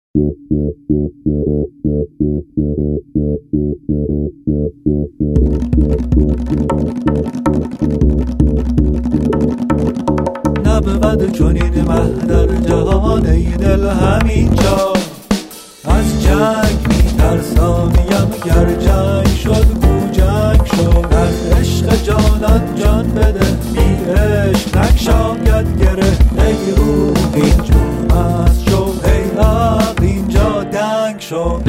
نبود چنین مه در جهان ای دل همینجا. از جنگ می‌ترسانیم گر جنگ شد گو جنگ شد. در عشق جانان جان بده بی عشق نگشاید گره. ای روح اینجا مست شو ای عقل اینجا دنگ شو.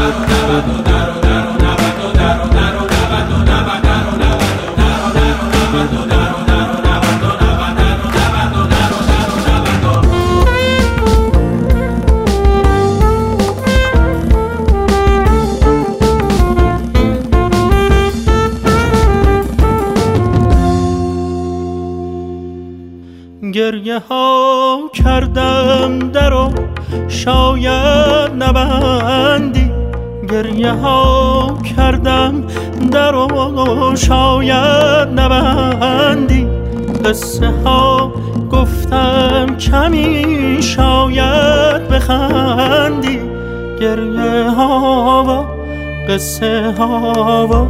گریه ها کردم درو شاید نبندی. گریه ها کردم درو شاید نبندی. قصه ها گفتم کمی شاید بخندی. گریه ها و قصه ها و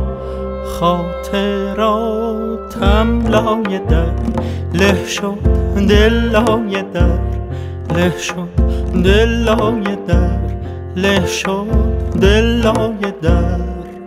خاطراتم لای در له شد. دل لای در له شد. دل لای در له شد. دل لای در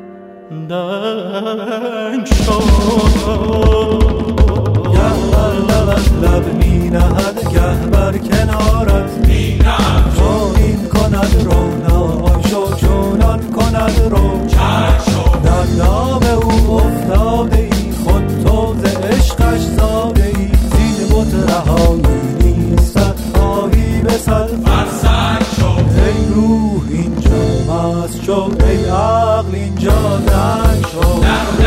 دنگ شد. گه بر لبت لب می نهد گه بر کنارت می نهد. چونین کند رو ناشو چونان کند رو در دام او افتاده ای. خود تو ز عشقش زاده ای. زین بت رهایی نیستت خواهی به سر فرسنگ شو. ای روح اینجا مست شو ای عقل اینجا دنگ شو.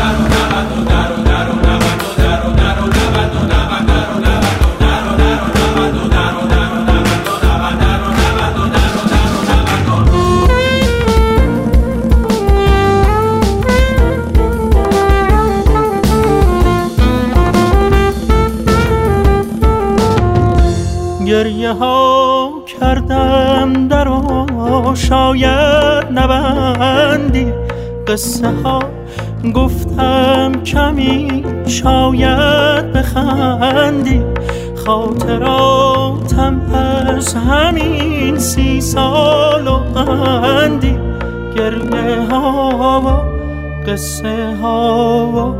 گریه ها کردم درو شاید نبندی. قصه ها گفتم کمی شاید بخندی. خاطراتم از همین 30 سال و اندی. گریه ها و قصه ها و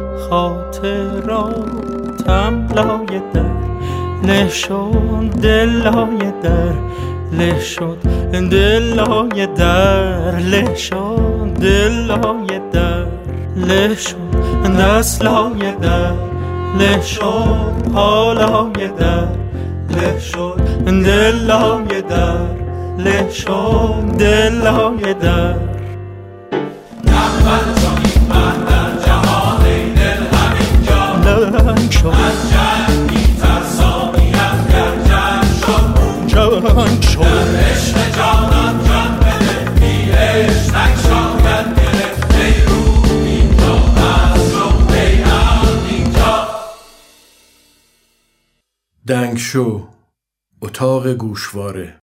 خاطراتم لای در له شد. دل لای در له شد. دل لای در له شد. دل لای در له شد. دست لای در له شد. پا لای در له شد. دل لای در له شد. دل لای در نبود چنین مه در جهان ای دل همینجا. دنگ شد. از جنگ می‌ترسانیم گر جنگ شد دنگ شد. در عشق جانان جان بده بی عشق نگشاید گره. ای روح اینجا مست شو ای عقل اینجا دنگ شو اتاق گوشواره.